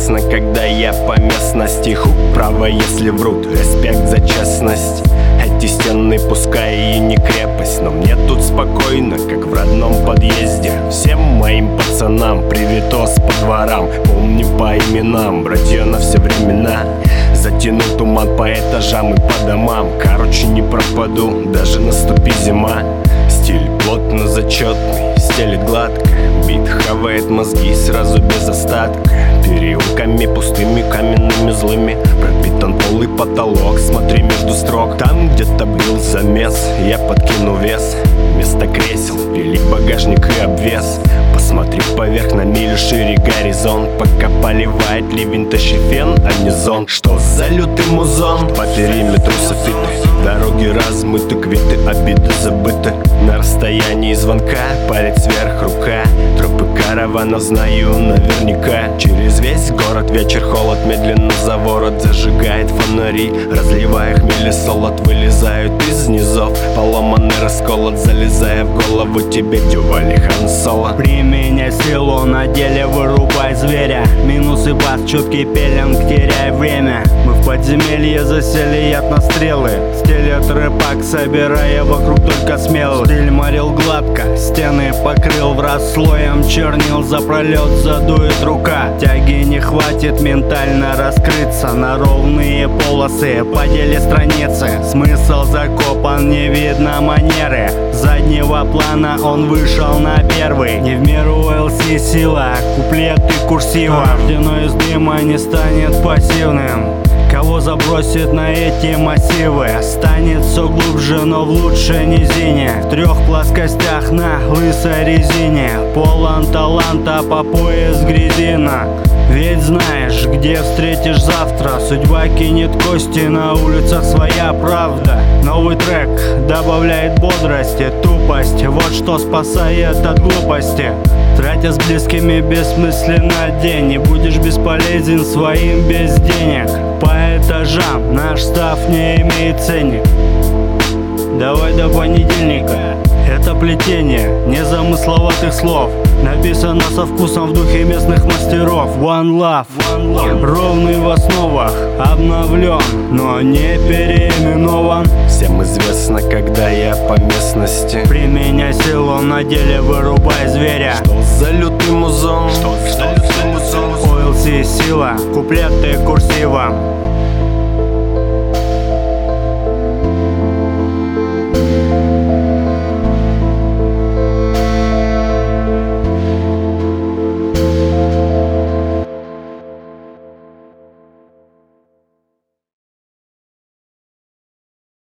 известно, когда я по местности. Хук, право, если врут, респект за честность. Эти стены пускай и не крепость, но мне тут спокойно, как в родном подъезде. Всем моим пацанам привитос по дворам. Помню по именам, братья на все времена. Затяну туман по этажам и по домам. Короче, не пропаду, даже наступи зима. Стиль плотно зачетный, стелит гладко. Бит хавает мозги сразу без остатка. Переулками пустыми, каменными злыми пропитан пол и потолок, смотри между строк. Там где-то был замес, я подкину вес. Вместо кресел велик багажник и обвес. Посмотри поверх, на милю шире горизонт. Пока поливает ливень, тащи фен, а не зонт. Что за лютый музон? По периметру софиты, дороги размыты, квиты, обиды забыты. На расстоянии звонка палец вверх рука. Тропы караванов знаю наверняка. Через весь город вечер, холод медленно за ворот зажигает фонари, разливая хмель и солод. Вылезают из низов, поломанный расколот, залезая в голову тебе дювали Хан Соло. Применяй силу, на деле вырубай зверя. Минус и бас, четкий пеленг, теряй время. Мы в подземелье засели, яд на стрелы. Стелет рэпак, собирая вокруг только смелых. Стиль морил гладко, стены покрыл в раз слоем чернил. За пролет задует рука, тяги не хватит ментально раскрыться на ровные полосы по деле страницы. Смысл закопан, не видно манеры. Заднего плана он вышел на первый. Не в меру LC сила, куплеты курсива. Рождено из дыма не станет пассивным. Кого забросит на эти массивы, станет все глубже, но в лучшей низине. В трех плоскостях на лысой резине, полон таланта по пояс грязина. Ведь знаешь, где встретишь завтра. Судьба кинет кости, на улицах своя правда. Новый трек добавляет бодрости, тупость. Вот что спасает от глупости. Тратя с близкими бессмысленно день, не будешь бесполезен своим без денег. По этажам наш став не имеет ценник. Давай до понедельника. Это плетение незамысловатых слов, написано со вкусом в духе местных мастеров. One love, ровный в основах, обновлен, но не переименован. Всем известно, когда я по местности. Применяй силу, на деле вырубай зверя. Что за лютый музон? OLC сила, куплеты курсивом.